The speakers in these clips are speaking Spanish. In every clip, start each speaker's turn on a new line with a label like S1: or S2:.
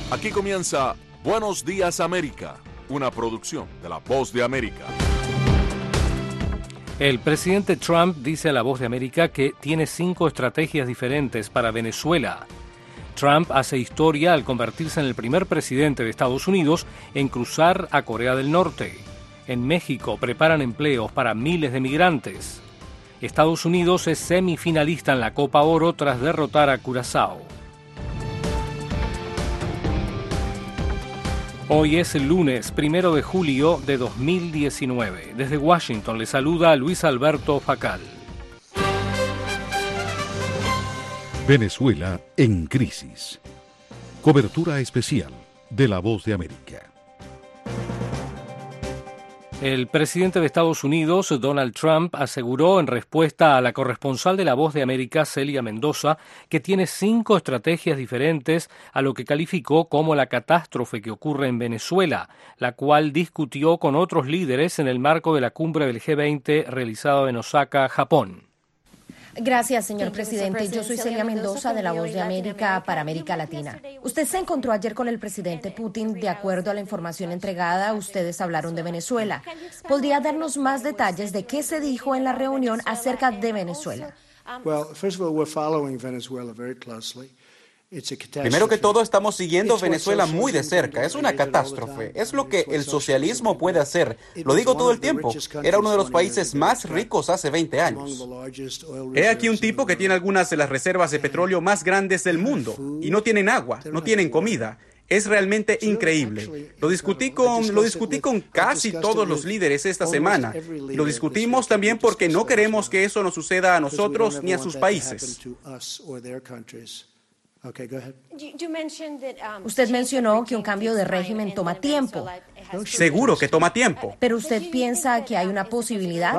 S1: Aquí comienza Buenos Días América, una producción de La Voz de América.
S2: El presidente Trump dice a La Voz de América que tiene 5 estrategias diferentes para Venezuela. Trump hace historia al convertirse en el primer presidente de Estados Unidos en cruzar a Corea del Norte. En México preparan empleos para miles de migrantes. Estados Unidos es semifinalista en la Copa Oro tras derrotar a Curazao. Hoy es el lunes 1 de julio de 2019. Desde Washington le saluda Luis Alberto Facal.
S3: Venezuela en crisis. Cobertura especial de La Voz de América.
S2: El presidente de Estados Unidos, Donald Trump, aseguró en respuesta a la corresponsal de La Voz de América, Celia Mendoza, que tiene 5 estrategias diferentes a lo que calificó como la catástrofe que ocurre en Venezuela, la cual discutió con otros líderes en el marco de la cumbre del G20 realizada en Osaka, Japón.
S4: Gracias, señor presidente. Yo soy Celia Mendoza de La Voz de América para América Latina. Usted se encontró ayer con el presidente Putin. De acuerdo a la información entregada, ustedes hablaron de Venezuela. ¿Podría darnos más detalles de qué se dijo en la reunión acerca de Venezuela?
S5: Primero que todo, estamos siguiendo Venezuela muy de cerca. Es una catástrofe. Es lo que el socialismo puede hacer. Lo digo todo el tiempo. Era uno de los países más ricos hace 20 años. He aquí un tipo que tiene algunas de las reservas de petróleo más grandes del mundo y no tienen agua, no tienen comida. Es realmente increíble. Lo discutí con casi todos los líderes esta semana. Lo discutimos también porque no queremos que eso nos suceda a nosotros ni a sus países.
S4: Usted mencionó que un cambio de régimen toma tiempo.
S5: Seguro que toma tiempo.
S4: ¿Pero usted piensa que hay una posibilidad?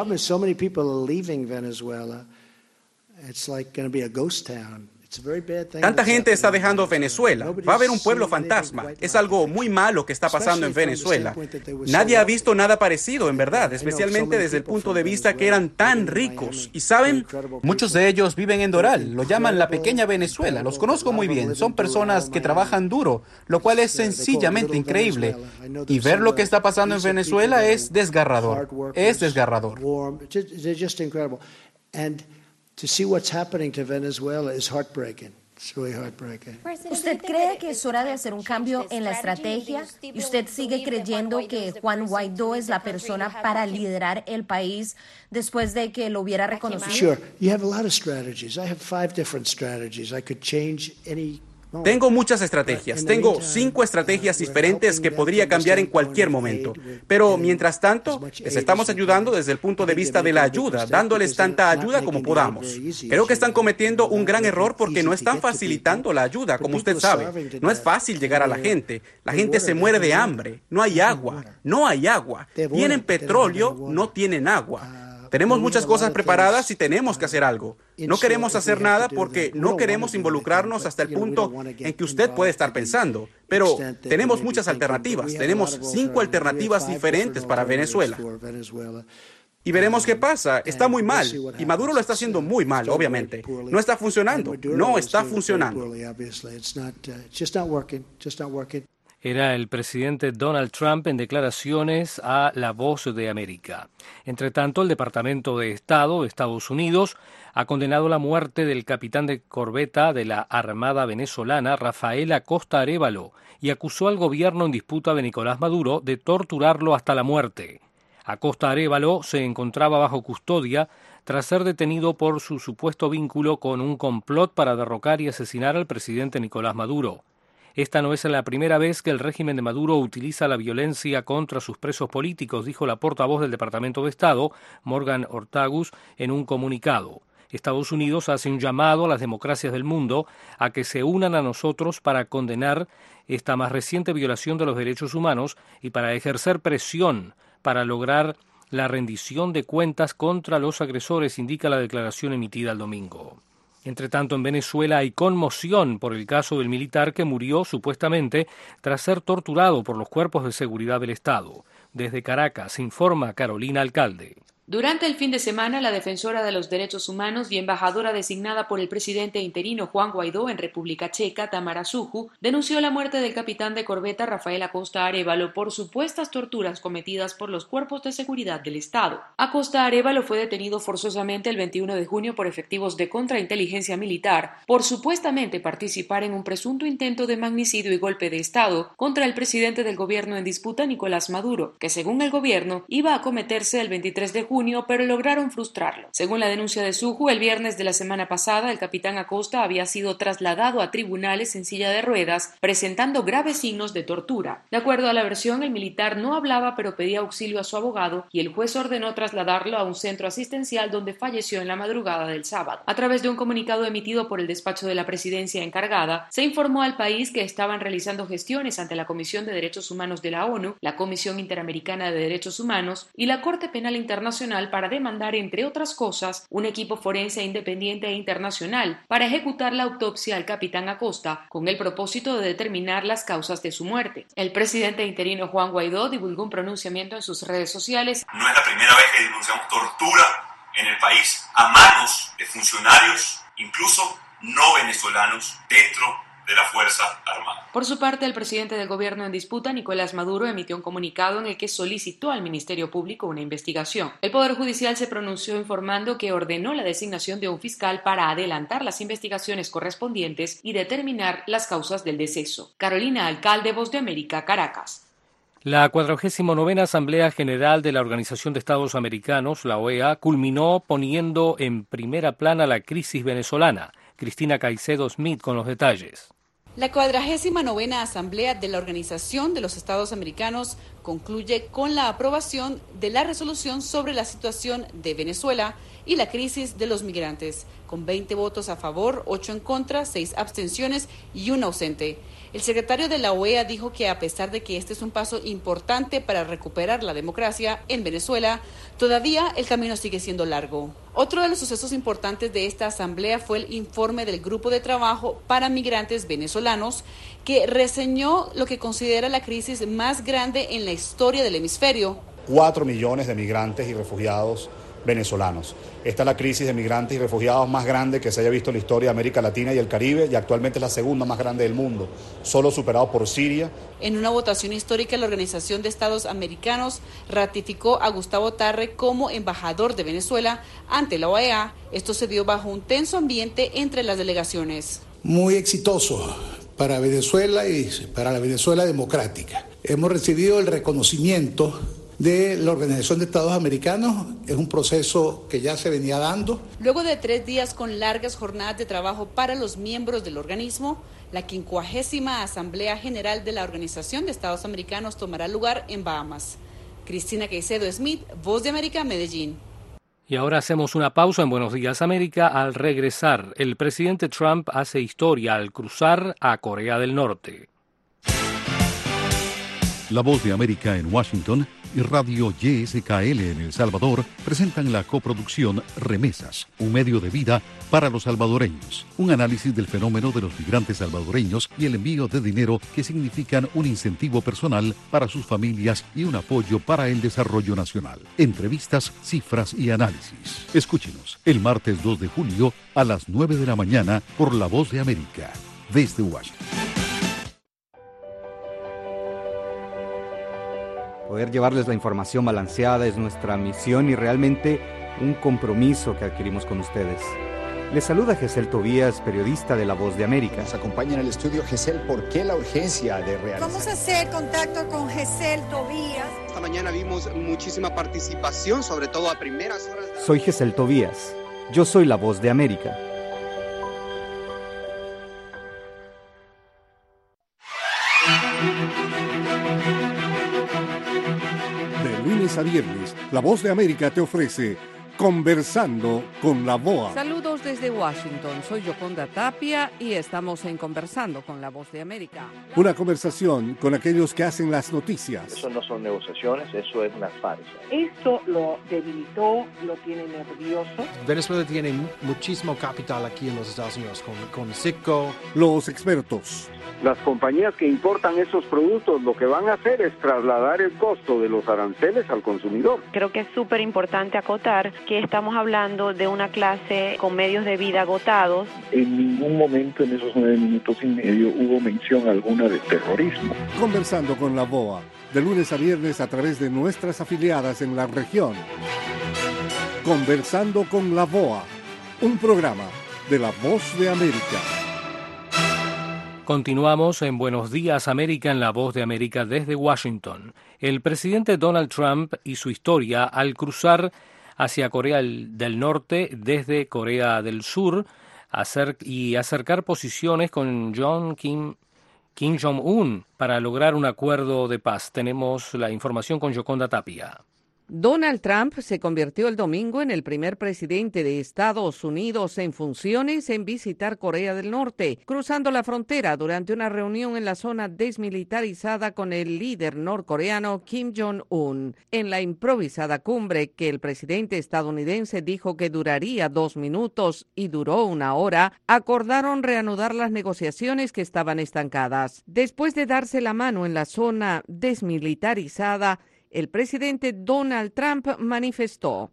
S5: Tanta gente está dejando Venezuela. Va a haber un pueblo fantasma. Es algo muy malo que está pasando en Venezuela. Nadie ha visto nada parecido, en verdad, especialmente desde el punto de vista que eran tan ricos. Y saben, muchos de ellos viven en Doral. Lo llaman la pequeña Venezuela. Los conozco muy bien. Son personas que trabajan duro, lo cual es sencillamente increíble. Y ver lo que está pasando en Venezuela es desgarrador. Es desgarrador.
S6: To see what's happening to Venezuela is heartbreaking. It's really heartbreaking.
S4: ¿Usted cree que es hora de hacer un cambio en la estrategia? ¿Y usted sigue creyendo que Juan Guaidó es la persona para liderar el país después de que lo hubiera reconocido?
S6: Sure. You have a lot of strategies. I have 5 different strategies. I could change any.
S5: Tengo muchas estrategias. Tengo 5 estrategias diferentes que podría cambiar en cualquier momento. Pero, mientras tanto, les estamos ayudando desde el punto de vista de la ayuda, dándoles tanta ayuda como podamos. Creo que están cometiendo un gran error porque no están facilitando la ayuda, como usted sabe. No es fácil llegar a la gente. La gente se muere de hambre. No hay agua. No hay agua. Tienen petróleo, no tienen agua. Tenemos muchas cosas preparadas y tenemos que hacer algo. No queremos hacer nada porque no queremos involucrarnos hasta el punto en que usted puede estar pensando. Pero tenemos muchas alternativas. Tenemos 5 alternativas diferentes para Venezuela. Y veremos qué pasa. Está muy mal. Y Maduro lo está haciendo muy mal, obviamente. No está funcionando. No está funcionando.
S2: Era el presidente Donald Trump en declaraciones a La Voz de América. Entre tanto, el Departamento de Estado de Estados Unidos ha condenado la muerte del capitán de corbeta de la Armada venezolana, Rafael Acosta Arévalo, y acusó al gobierno en disputa de Nicolás Maduro de torturarlo hasta la muerte. Acosta Arévalo se encontraba bajo custodia tras ser detenido por su supuesto vínculo con un complot para derrocar y asesinar al presidente Nicolás Maduro. Esta no es la primera vez que el régimen de Maduro utiliza la violencia contra sus presos políticos, dijo la portavoz del Departamento de Estado, Morgan Ortagus, en un comunicado. Estados Unidos hace un llamado a las democracias del mundo a que se unan a nosotros para condenar esta más reciente violación de los derechos humanos y para ejercer presión para lograr la rendición de cuentas contra los agresores, indica la declaración emitida el domingo. Entre tanto, en Venezuela hay conmoción por el caso del militar que murió supuestamente tras ser torturado por los cuerpos de seguridad del Estado. Desde Caracas informa Carolina Alcalde.
S7: Durante el fin de semana, la defensora de los derechos humanos y embajadora designada por el presidente interino Juan Guaidó en República Checa, Tamara Suju, denunció la muerte del capitán de corbeta Rafael Acosta Arévalo por supuestas torturas cometidas por los cuerpos de seguridad del Estado. Acosta Arévalo fue detenido forzosamente el 21 de junio por efectivos de contrainteligencia militar por supuestamente participar en un presunto intento de magnicidio y golpe de Estado contra el presidente del gobierno en disputa, Nicolás Maduro, que según el gobierno iba a cometerse el 23 de junio, pero lograron frustrarlo. Según la denuncia de Suju, el viernes de la semana pasada, el capitán Acosta había sido trasladado a tribunales en silla de ruedas, presentando graves signos de tortura. De acuerdo a la versión, el militar no hablaba, pero pedía auxilio a su abogado, y el juez ordenó trasladarlo a un centro asistencial donde falleció en la madrugada del sábado. A través de un comunicado emitido por el despacho de la presidencia encargada, se informó al país que estaban realizando gestiones ante la Comisión de Derechos Humanos de la ONU, la Comisión Interamericana de Derechos Humanos y la Corte Penal Internacional para demandar, entre otras cosas, un equipo forense independiente e internacional para ejecutar la autopsia al capitán Acosta con el propósito de determinar las causas de su muerte. El presidente interino Juan Guaidó divulgó un pronunciamiento en sus redes sociales.
S8: No es la primera vez que denunciamos tortura en el país a manos de funcionarios, incluso no venezolanos, dentro de la Fuerza Armada.
S7: Por su parte, el presidente del gobierno en disputa, Nicolás Maduro, emitió un comunicado en el que solicitó al Ministerio Público una investigación. El Poder Judicial se pronunció informando que ordenó la designación de un fiscal para adelantar las investigaciones correspondientes y determinar las causas del deceso. Carolina Alcalde, Voz de América, Caracas.
S2: La 49ª Asamblea General de la Organización de Estados Americanos, la OEA, culminó poniendo en primera plana la crisis venezolana. Cristina Caicedo Smith con los detalles.
S9: La 49ª Asamblea de la Organización de los Estados Americanos concluye con la aprobación de la resolución sobre la situación de Venezuela y la crisis de los migrantes, con 20 votos a favor, 8 en contra, 6 abstenciones y 1 ausente. El secretario de la OEA dijo que a pesar de que este es un paso importante para recuperar la democracia en Venezuela, todavía el camino sigue siendo largo. Otro de los sucesos importantes de esta asamblea fue el informe del Grupo de Trabajo para Migrantes Venezolanos, que reseñó lo que considera la crisis más grande en la historia del hemisferio.
S10: 4 millones de migrantes y refugiados venezolanos. Esta es la crisis de migrantes y refugiados más grande que se haya visto en la historia de América Latina y el Caribe, y actualmente es la segunda más grande del mundo, solo superado por Siria.
S9: En una votación histórica, la Organización de Estados Americanos ratificó a Gustavo Tarre como embajador de Venezuela ante la OEA. Esto se dio bajo un tenso ambiente entre las delegaciones.
S11: Muy exitoso para Venezuela y para la Venezuela democrática. Hemos recibido el reconocimiento de la Organización de Estados Americanos. Es un proceso que ya se venía dando.
S9: Luego de 3 días con largas jornadas de trabajo para los miembros del organismo, la 50ª Asamblea General de la Organización de Estados Americanos tomará lugar en Bahamas. Cristina Caicedo Smith, Voz de América, Medellín.
S2: Y ahora hacemos una pausa en Buenos Días América. Al regresar, el presidente Trump hace historia al cruzar a Corea del Norte.
S3: La Voz de América en Washington y Radio YSKL en El Salvador presentan la coproducción Remesas, un medio de vida para los salvadoreños. Un análisis del fenómeno de los migrantes salvadoreños y el envío de dinero que significan un incentivo personal para sus familias y un apoyo para el desarrollo nacional. Entrevistas, cifras y análisis. Escúchenos el martes 2 de julio a las 9 de la mañana por La Voz de América, desde Washington.
S12: Poder llevarles la información balanceada es nuestra misión y realmente un compromiso que adquirimos con ustedes. Les saluda Gesel Tobías, periodista de La Voz de América.
S13: Nos acompaña en el estudio Gesel. ¿Por qué la urgencia de realizar?
S14: Vamos a hacer contacto con Gesel Tobías.
S15: Esta mañana vimos muchísima participación, sobre todo a primeras horas.
S12: Soy Gesel Tobías. Yo soy La Voz de América.
S16: De lunes a viernes, La Voz de América te ofrece Conversando con la BOA.
S17: Saludos
S16: Saludos desde Washington. Soy Yoconda Tapia y estamos en Conversando con la Voz de América.
S17: Una conversación con aquellos que hacen las noticias.
S18: Eso no son negociaciones, eso es una farsa.
S19: Esto lo debilitó, lo tiene nervioso.
S20: Venezuela tiene muchísimo capital aquí en los Estados Unidos, con Citgo.
S17: Los expertos.
S21: Las compañías que importan esos productos lo que van a hacer es trasladar el costo de los aranceles al consumidor.
S22: Creo que es súper importante acotar que estamos hablando de una clase con medios de vida agotados.
S23: En ningún momento en esos 9 minutos y medio hubo mención alguna de terrorismo.
S17: Conversando con la VOA, de lunes a viernes a través de nuestras afiliadas en la región. Conversando con la VOA, un programa de La Voz de América.
S2: Continuamos en Buenos Días América en La Voz de América desde Washington. El presidente Donald Trump y su historia al cruzar hacia Corea del Norte desde Corea del Sur y acercar posiciones con Kim Jong-un para lograr un acuerdo de paz. Tenemos la información con Yoconda Tapia.
S16: Donald Trump se convirtió el domingo en el primer presidente de Estados Unidos en funciones en visitar Corea del Norte, cruzando la frontera durante una reunión en la zona desmilitarizada con el líder norcoreano Kim Jong-un. En la improvisada cumbre, que el presidente estadounidense dijo que duraría 2 minutos y duró 1 hora, acordaron reanudar las negociaciones que estaban estancadas. Después de darse la mano en la zona desmilitarizada, el presidente Donald Trump manifestó: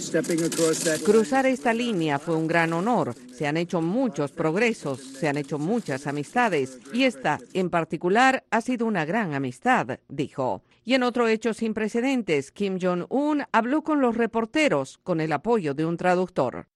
S16: cruzar esta línea fue un gran honor. Se han hecho muchos progresos, se han hecho muchas amistades y esta, en particular, ha sido una gran amistad, dijo. Y en otro hecho sin precedentes, Kim Jong-un habló con los reporteros con el apoyo de un traductor.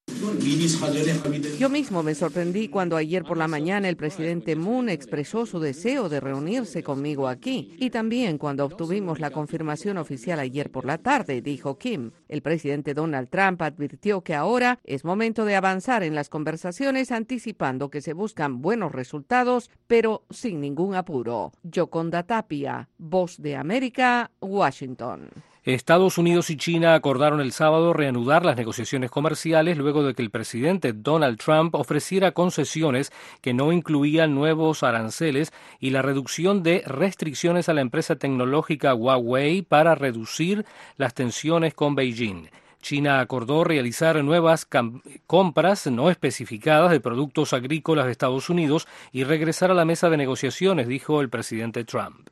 S16: Yo mismo me sorprendí cuando ayer por la mañana el presidente Moon expresó su deseo de reunirse conmigo aquí y también cuando obtuvimos la confirmación oficial ayer por la tarde, dijo Kim. El presidente Donald Trump advirtió que ahora es momento de avanzar en las conversaciones, anticipando que se buscan buenos resultados, pero sin ningún apuro. Yoconda Tapia, Voz de América, Washington.
S2: Estados Unidos y China acordaron el sábado reanudar las negociaciones comerciales luego de que el presidente Donald Trump ofreciera concesiones que no incluían nuevos aranceles y la reducción de restricciones a la empresa tecnológica Huawei para reducir las tensiones con Beijing. China acordó realizar nuevas compras no especificadas de productos agrícolas de Estados Unidos y regresar a la mesa de negociaciones, dijo el presidente Trump.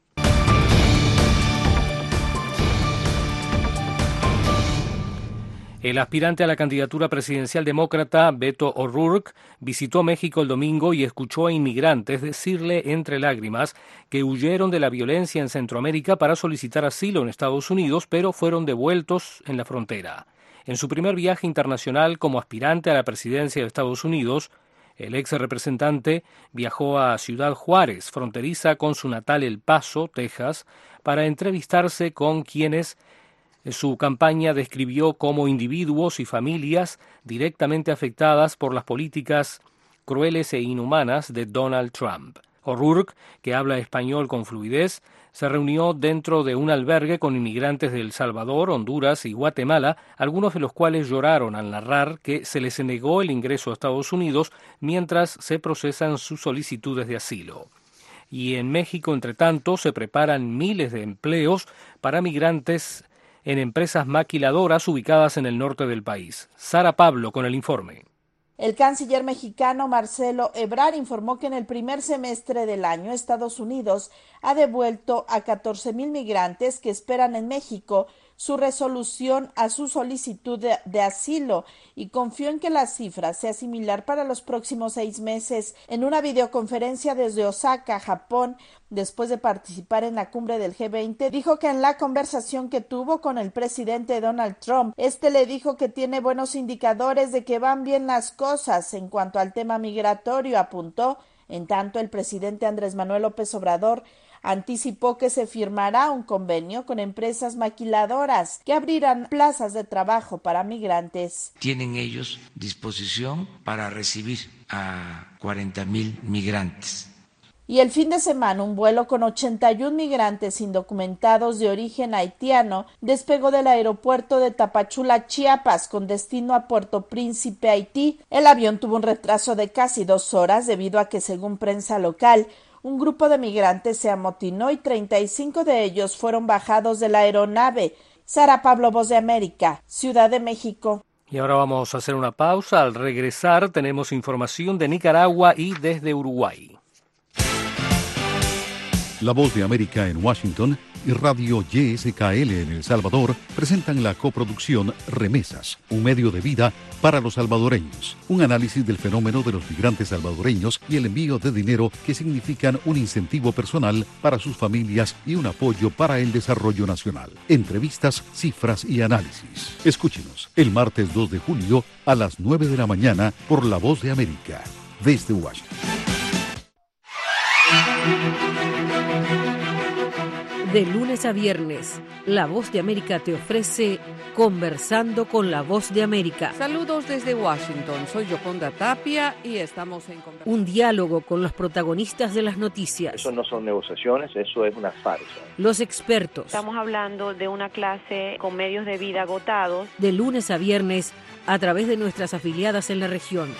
S2: El aspirante a la candidatura presidencial demócrata, Beto O'Rourke, visitó México el domingo y escuchó a inmigrantes decirle entre lágrimas que huyeron de la violencia en Centroamérica para solicitar asilo en Estados Unidos, pero fueron devueltos en la frontera. En su primer viaje internacional como aspirante a la presidencia de Estados Unidos, el ex representante viajó a Ciudad Juárez, fronteriza con su natal El Paso, Texas, para entrevistarse con quienes su campaña describió como individuos y familias directamente afectadas por las políticas crueles e inhumanas de Donald Trump. O'Rourke, que habla español con fluidez, se reunió dentro de un albergue con inmigrantes de El Salvador, Honduras y Guatemala, algunos de los cuales lloraron al narrar que se les negó el ingreso a Estados Unidos mientras se procesan sus solicitudes de asilo. Y en México, entre tanto, se preparan miles de empleos para migrantes en empresas maquiladoras ubicadas en el norte del país. Sara Pablo con el informe.
S24: El canciller mexicano Marcelo Ebrard informó que en el primer semestre del año Estados Unidos ha devuelto a 14,000 migrantes que esperan en México su resolución a su solicitud de asilo y confió en que la cifra sea similar para los próximos 6 meses. En una videoconferencia desde Osaka, Japón, después de participar en la cumbre del G20, dijo que en la conversación que tuvo con el presidente Donald Trump, le dijo que tiene buenos indicadores de que van bien las cosas en cuanto al tema migratorio, apuntó. En tanto, el presidente Andrés Manuel López Obrador anticipó que se firmará un convenio con empresas maquiladoras que abrirán plazas de trabajo para migrantes.
S25: Tienen ellos disposición para recibir a 40,000 migrantes.
S24: Y el fin de semana un vuelo con 81 migrantes indocumentados de origen haitiano despegó del aeropuerto de Tapachula, Chiapas, con destino a Puerto Príncipe, Haití. El avión tuvo un retraso de casi 2 horas debido a que, según prensa local, un grupo de migrantes se amotinó y 35 de ellos fueron bajados de la aeronave. Sara Pablo, Voz de América, Ciudad de México.
S2: Y ahora vamos a hacer una pausa. Al regresar tenemos información de Nicaragua y desde Uruguay.
S3: La Voz de América en Washington y Radio YSKL en El Salvador presentan la coproducción Remesas, un medio de vida para los salvadoreños. Un análisis del fenómeno de los migrantes salvadoreños y el envío de dinero que significan un incentivo personal para sus familias y un apoyo para el desarrollo nacional. Entrevistas, cifras y análisis. Escúchenos el martes 2 de julio a las 9 de la mañana por La Voz de América, desde Washington.
S1: De lunes a viernes, La Voz de América te ofrece Conversando con La Voz de América.
S16: Saludos desde Washington, soy Yoconda Tapia y estamos en
S1: un diálogo con los protagonistas de las noticias.
S18: Eso no son negociaciones, eso es una farsa.
S1: Los expertos.
S22: Estamos hablando de una clase con medios de vida agotados.
S1: De lunes a viernes, a través de nuestras afiliadas en la región.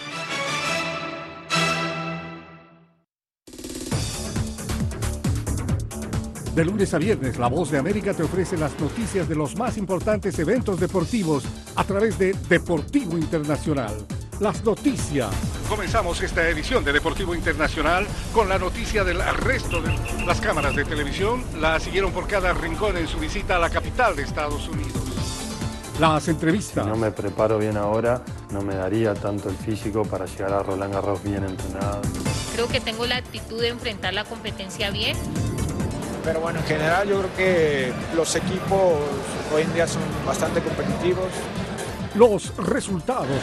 S17: De lunes a viernes, La Voz de América te ofrece las noticias de los más importantes eventos deportivos a través de Deportivo Internacional. Las noticias. Comenzamos esta edición de Deportivo Internacional con la noticia del arresto de las cámaras de televisión. La siguieron por cada rincón en su visita a la capital de Estados Unidos. Las entrevistas.
S4: Si no me preparo bien ahora, no me daría tanto el físico para llegar a Roland Garros bien entrenado.
S5: Creo que tengo la actitud de enfrentar la competencia bien.
S6: Pero bueno, en general yo creo que los equipos hoy en día son bastante competitivos.
S17: Los resultados.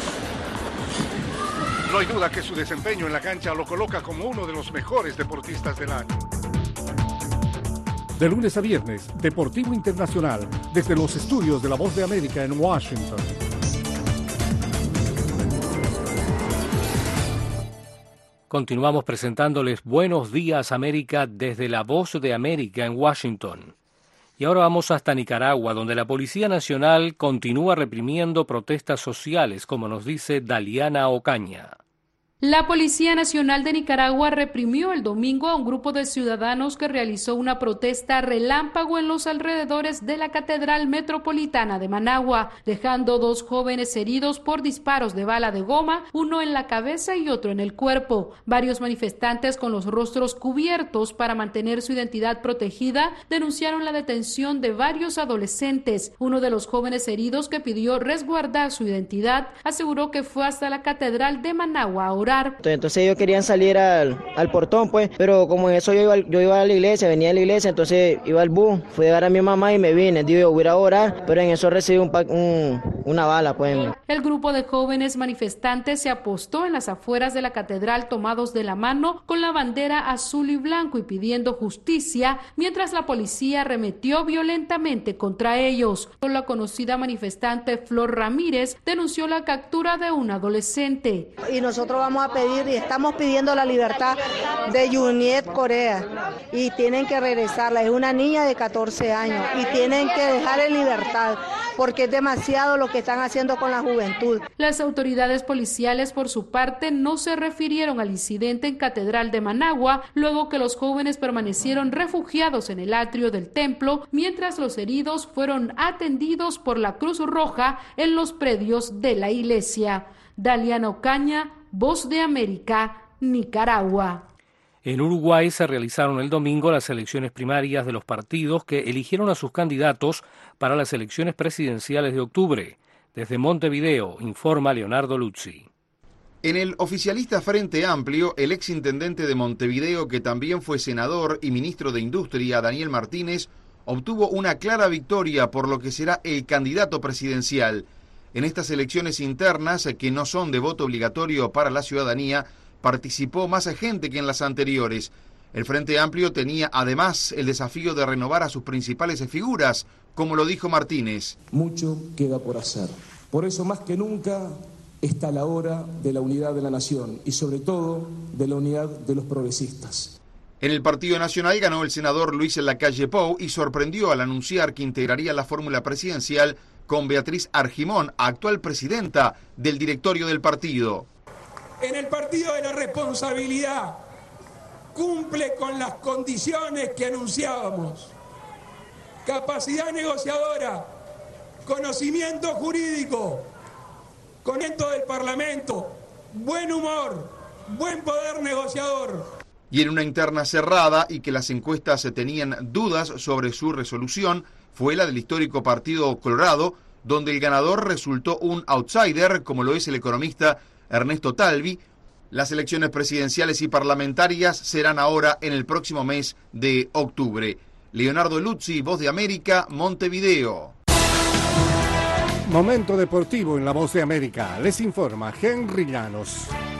S17: No hay duda que su desempeño en la cancha lo coloca como uno de los mejores deportistas del año. De lunes a viernes, Deportivo Internacional, desde los estudios de La Voz de América en Washington.
S2: Continuamos presentándoles Buenos Días América desde La Voz de América en Washington. Y ahora vamos hasta Nicaragua, donde la Policía Nacional continúa reprimiendo protestas sociales, como nos dice Daliana Ocaña.
S25: La Policía Nacional de Nicaragua reprimió el domingo a un grupo de ciudadanos que realizó una protesta relámpago en los alrededores de la Catedral Metropolitana de Managua, dejando 2 jóvenes heridos por disparos de bala de goma, uno en la cabeza y otro en el cuerpo. Varios manifestantes con los rostros cubiertos para mantener su identidad protegida denunciaron la detención de varios adolescentes. Uno de los jóvenes heridos, que pidió resguardar su identidad, aseguró que fue hasta la Catedral de Managua a orar.
S26: Entonces ellos querían salir al portón, pues, pero como eso yo iba a la iglesia, venía de la iglesia, entonces iba al bus, fui a ver a mi mamá y me vine. Digo, voy a ir a orar, pero en eso recibí una bala, pues.
S25: El grupo de jóvenes manifestantes se apostó en las afueras de la catedral tomados de la mano con la bandera azul y blanco y pidiendo justicia, mientras la policía arremetió violentamente contra ellos. La conocida manifestante Flor Ramírez denunció la captura de un adolescente.
S27: Y nosotros vamos a pedir y estamos pidiendo la libertad de Juliet Corea y tienen que regresarla. Es una niña de 14 años y tienen que dejar en libertad porque es demasiado lo que están haciendo con la juventud.
S25: Las autoridades policiales, por su parte, no se refirieron al incidente en Catedral de Managua, luego que los jóvenes permanecieron refugiados en el atrio del templo, mientras los heridos fueron atendidos por la Cruz Roja en los predios de la iglesia. Daliana Ocaña, Voz de América, Nicaragua.
S2: En Uruguay se realizaron el domingo las elecciones primarias de los partidos que eligieron a sus candidatos para las elecciones presidenciales de octubre. Desde Montevideo, informa Leonardo Luzzi.
S28: En el oficialista Frente Amplio, el exintendente de Montevideo, que también fue senador y ministro de Industria, Daniel Martínez, obtuvo una clara victoria por lo que será el candidato presidencial. En estas elecciones internas, que no son de voto obligatorio para la ciudadanía, participó más gente que en las anteriores. El Frente Amplio tenía además el desafío de renovar a sus principales figuras, como lo dijo Martínez.
S29: Mucho queda por hacer. Por eso, más que nunca, está la hora de la unidad de la nación y sobre todo de la unidad de los progresistas.
S28: En el Partido Nacional ganó el senador Luis Lacalle Pou y sorprendió al anunciar que integraría la fórmula presidencial con Beatriz Argimón, actual presidenta del directorio del partido.
S7: En el partido de la responsabilidad cumple con las condiciones que anunciábamos: capacidad negociadora, conocimiento jurídico, conocimiento del Parlamento, buen humor, buen poder negociador.
S28: Y en una interna cerrada y que las encuestas tenían dudas sobre su resolución, fue la del histórico Partido Colorado, donde el ganador resultó un outsider, como lo es el economista Ernesto Talvi. Las elecciones presidenciales y parlamentarias serán ahora en el próximo mes de octubre. Leonardo Luzzi, Voz de América, Montevideo.
S17: Momento deportivo en La Voz de América. Les informa Henry Llanos.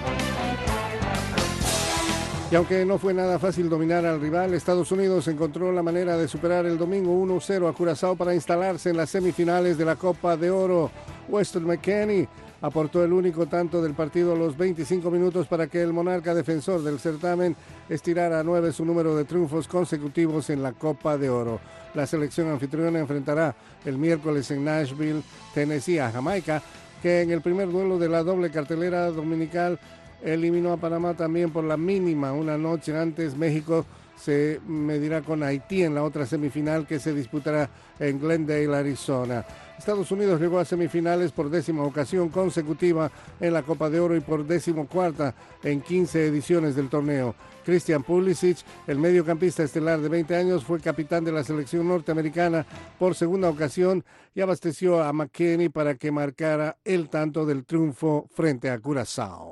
S17: Y aunque no fue nada fácil dominar al rival, Estados Unidos encontró la manera de superar el domingo 1-0 a Curazao para instalarse en las semifinales de la Copa de Oro. Weston McKennie aportó el único tanto del partido a los 25 minutos para que el monarca defensor del certamen estirara a 9 su número de triunfos consecutivos en la Copa de Oro. La selección anfitriona enfrentará el miércoles en Nashville, Tennessee, a Jamaica, que en el primer duelo de la doble cartelera dominical eliminó a Panamá también por la mínima. Una noche antes, México se medirá con Haití en la otra semifinal que se disputará en Glendale, Arizona. Estados Unidos llegó a semifinales por 10ª ocasión consecutiva en la Copa de Oro y por 14ª en 15 ediciones del torneo. Christian Pulisic, el mediocampista estelar de 20 años, fue capitán de la selección norteamericana por segunda ocasión y abasteció a McKennie para que marcara el tanto del triunfo frente a Curazao.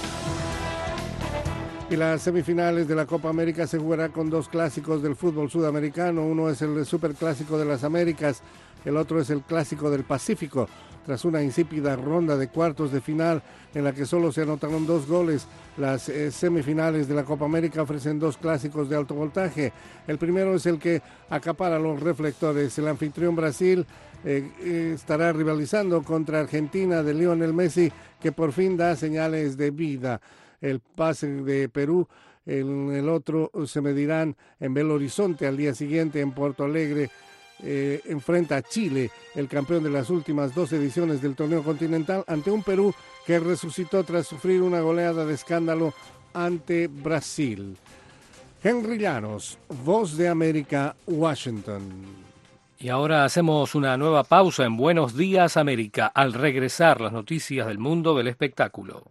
S17: Y las semifinales de la Copa América se jugará con dos clásicos del fútbol sudamericano. Uno es el Superclásico de las Américas, el otro es el Clásico del Pacífico. Tras una insípida ronda de cuartos de final en la que solo se anotaron 2 goles, las semifinales de la Copa América ofrecen 2 clásicos de alto voltaje. El primero es el que acapara los reflectores. El anfitrión Brasil estará rivalizando contra Argentina de Lionel Messi, que por fin da señales de vida. El pase de Perú, en el otro se medirán en Belo Horizonte al día siguiente en Porto Alegre. Enfrenta a Chile, el campeón de las últimas 2 ediciones del torneo continental, ante un Perú que resucitó tras sufrir una goleada de escándalo ante Brasil. Henry Llanos, Voz de América, Washington.
S2: Y ahora hacemos una nueva pausa en Buenos Días América. Al regresar, las noticias del mundo del espectáculo.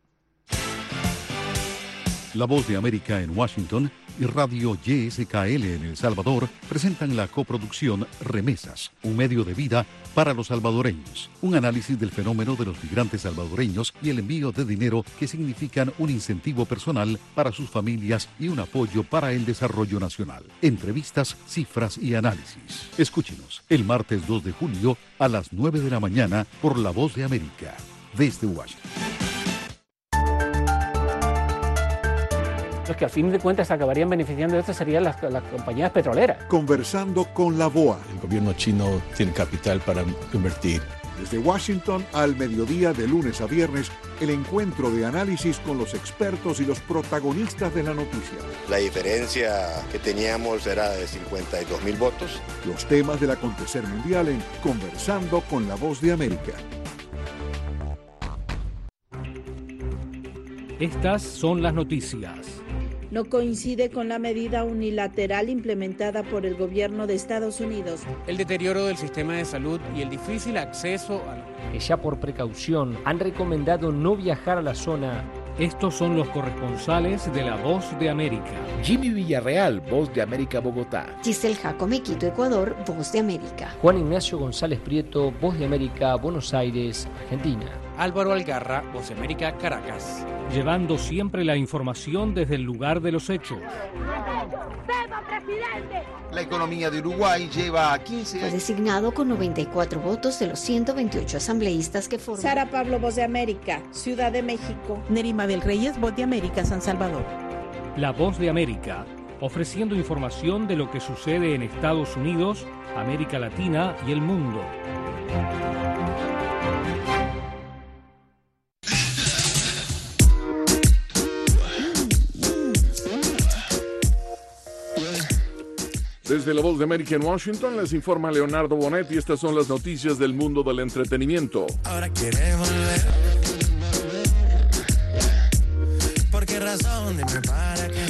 S3: La Voz de América en Washington y Radio YSKL en El Salvador presentan la coproducción Remesas, un medio de vida para los salvadoreños. Un análisis del fenómeno de los migrantes salvadoreños y el envío de dinero que significan un incentivo personal para sus familias y un apoyo para el desarrollo nacional. Entrevistas, cifras y análisis. Escúchenos el martes 2 de julio a las 9 de la mañana por La Voz de América, desde Washington.
S8: Los que a fin de cuentas acabarían beneficiando de esto serían las compañías petroleras.
S9: Conversando con la BOA.
S10: El gobierno chino tiene capital para invertir.
S9: Desde Washington al mediodía de lunes a viernes, el encuentro de análisis con los expertos y los protagonistas de la noticia.
S11: La diferencia que teníamos era de 52.000 votos.
S9: Los temas del acontecer mundial en Conversando con la Voz de América.
S2: Estas son las noticias.
S24: No coincide con la medida unilateral implementada por el gobierno de Estados Unidos.
S12: El deterioro del sistema de salud y el difícil acceso a...
S13: Ya por precaución han recomendado no viajar a la zona.
S2: Estos son los corresponsales de La Voz de América.
S14: Jimmy Villarreal, Voz de América, Bogotá.
S15: Giselle Jacome, Quito, Ecuador, Voz de América.
S13: Juan Ignacio González Prieto, Voz de América, Buenos Aires, Argentina.
S12: Álvaro Algarra, Voz de América, Caracas.
S2: Llevando siempre la información desde el lugar de los hechos.
S28: La economía de Uruguay lleva 15 años.
S15: Fue designado con 94 votos de los 128 asambleístas que forman.
S24: Sara Pablo, Voz de América, Ciudad de México.
S30: Nerima Mabel Reyes, Voz de América, San Salvador.
S2: La Voz de América, ofreciendo información de lo que sucede en Estados Unidos, América Latina y el mundo.
S1: Desde La Voz de América en Washington les informa Leonardo Bonet y estas son las noticias del mundo del entretenimiento.
S4: Ahora quiere volver. ¿Por qué razón? Dime para qué.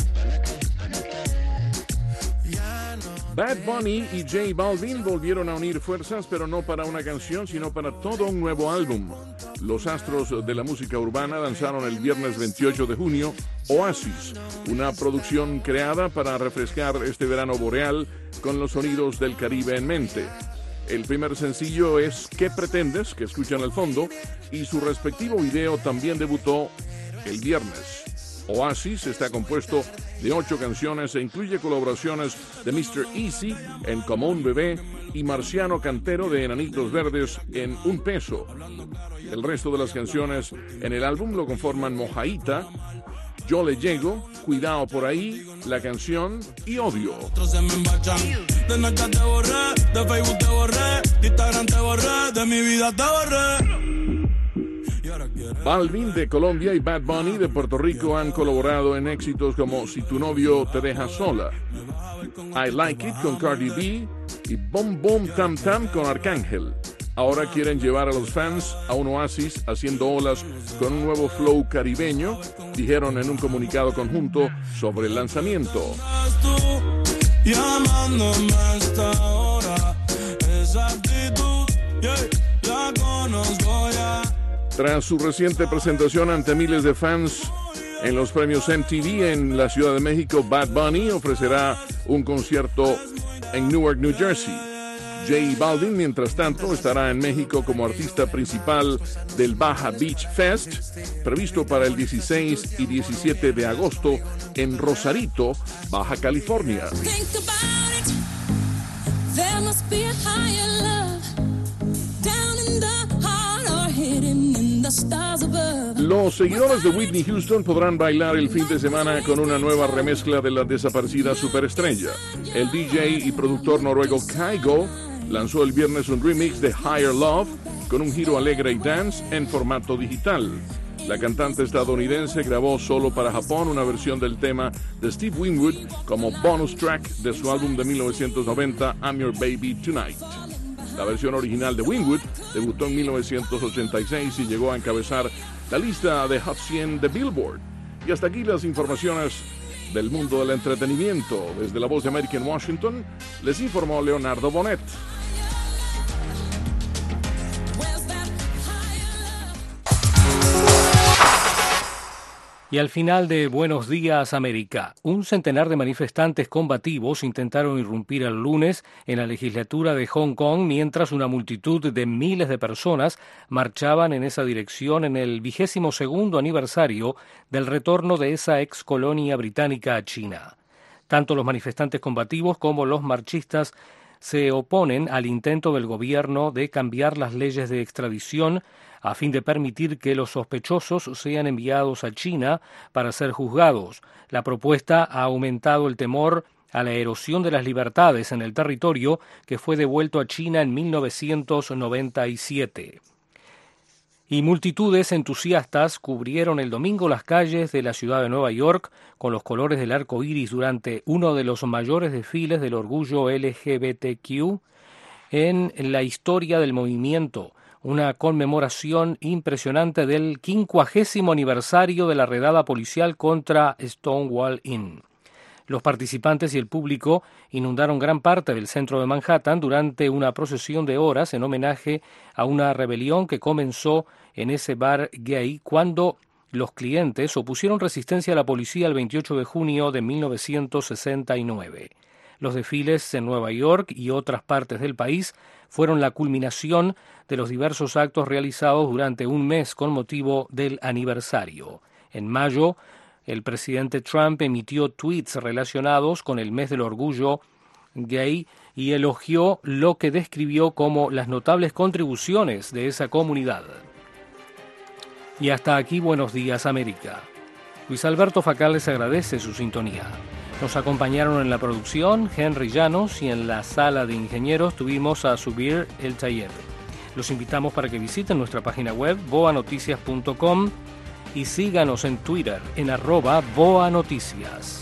S1: Bad Bunny y J Balvin volvieron a unir fuerzas, pero no para una canción, sino para todo un nuevo álbum. Los astros de la música urbana lanzaron el viernes 28 de junio Oasis, una producción creada para refrescar este verano boreal con los sonidos del Caribe en mente. El primer sencillo es ¿Qué pretendes?, que escuchan al fondo, y su respectivo video también debutó el viernes. Oasis está compuesto de 8 canciones e incluye colaboraciones de Mr. Easy en Como un bebé y Marciano Cantero de Enanitos Verdes en Un peso. El resto de las canciones en el álbum lo conforman Mojaíta, Yo le llego, Cuidado por ahí, La canción y Odio.
S4: De noche te borré, de Facebook te borré, de Instagram te borré, de mi vida te borré.
S1: Balvin de Colombia y Bad Bunny de Puerto Rico han colaborado en éxitos como Si tu novio te deja sola, I Like It con Cardi B y Boom Boom Tam Tam con Arcángel. Ahora quieren llevar a los fans a un oasis haciendo olas con un nuevo flow caribeño, dijeron en un comunicado conjunto sobre el lanzamiento.
S4: Llamándome a esta hora, esa actitud, la conozco ya.
S1: Tras su reciente presentación ante miles de fans en los premios MTV en la Ciudad de México, Bad Bunny ofrecerá un concierto en Newark, New Jersey. J Balvin, mientras tanto, estará en México como artista principal del Baja Beach Fest, previsto para el 16 y 17 de agosto en Rosarito, Baja California. Los seguidores de Whitney Houston podrán bailar el fin de semana con una nueva remezcla de la desaparecida superestrella. El DJ y productor noruego Kygo lanzó el viernes un remix de Higher Love con un giro alegre y dance en formato digital. La cantante estadounidense grabó solo para Japón una versión del tema de Steve Winwood como bonus track de su álbum de 1990 I'm Your Baby Tonight. La versión original de Winwood debutó en 1986 y llegó a encabezar la lista de Hot 100 de Billboard. Y hasta aquí las informaciones del mundo del entretenimiento. Desde La Voz de América en Washington, les informó Leonardo Bonet.
S2: Y al final de Buenos Días América, un centenar de manifestantes combativos intentaron irrumpir el lunes en la legislatura de Hong Kong mientras una multitud de miles de personas marchaban en esa dirección en el 22º aniversario del retorno de esa ex colonia británica a China. Tanto los manifestantes combativos como los marchistas se oponen al intento del gobierno de cambiar las leyes de extradición a fin de permitir que los sospechosos sean enviados a China para ser juzgados. La propuesta ha aumentado el temor a la erosión de las libertades en el territorio que fue devuelto a China en 1997. Y multitudes entusiastas cubrieron el domingo las calles de la ciudad de Nueva York con los colores del arco iris durante uno de los mayores desfiles del orgullo LGBTQ en la historia del movimiento. Una conmemoración impresionante del 50º aniversario de la redada policial contra Stonewall Inn. Los participantes y el público inundaron gran parte del centro de Manhattan durante una procesión de horas en homenaje a una rebelión que comenzó en ese bar gay cuando los clientes opusieron resistencia a la policía el 28 de junio de 1969. Los desfiles en Nueva York y otras partes del país fueron la culminación de los diversos actos realizados durante un mes con motivo del aniversario. En mayo, el presidente Trump emitió tweets relacionados con el mes del orgullo gay y elogió lo que describió como las notables contribuciones de esa comunidad. Y hasta aquí Buenos Días América. Luis Alberto Facal les agradece su sintonía. Nos acompañaron en la producción Henry Llanos y en la sala de ingenieros tuvimos a Subir El Taller. Los invitamos para que visiten nuestra página web boanoticias.com y síganos en Twitter en @boanoticias.